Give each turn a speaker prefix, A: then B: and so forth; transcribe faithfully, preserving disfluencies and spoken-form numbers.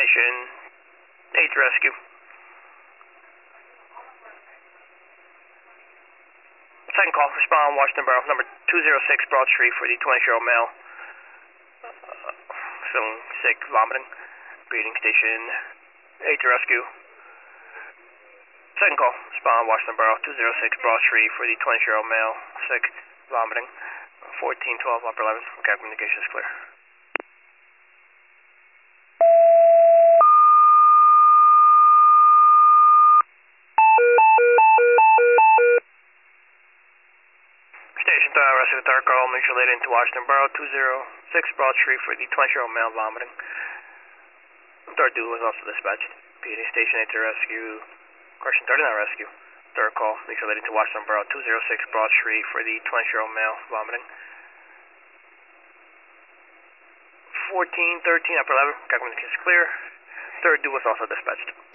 A: Station eight to rescue. Second call, respond Washington Borough, number two oh six Broad Street for the twenty-year-old male. Uh, feeling sick, vomiting. Breathing station eight to rescue. Second call, respond Washington Borough, two oh six Broad Street for the twenty-year-old male. Sick, vomiting. fourteen twelve upper eleven. Okay, communication is clear. Station three, rescue the third call, make sure laid into Washington Borough, two oh six Broad Street for the twenty-year-old male vomiting. Third duo was also dispatched. P A Station eight to rescue. Correction, thirty-nine rescue. Third call, make sure laid into Washington Borough, two oh six Broad Street for the twenty-year-old male vomiting. fourteen thirteen upper eleven, communication is clear. Third duo was also dispatched.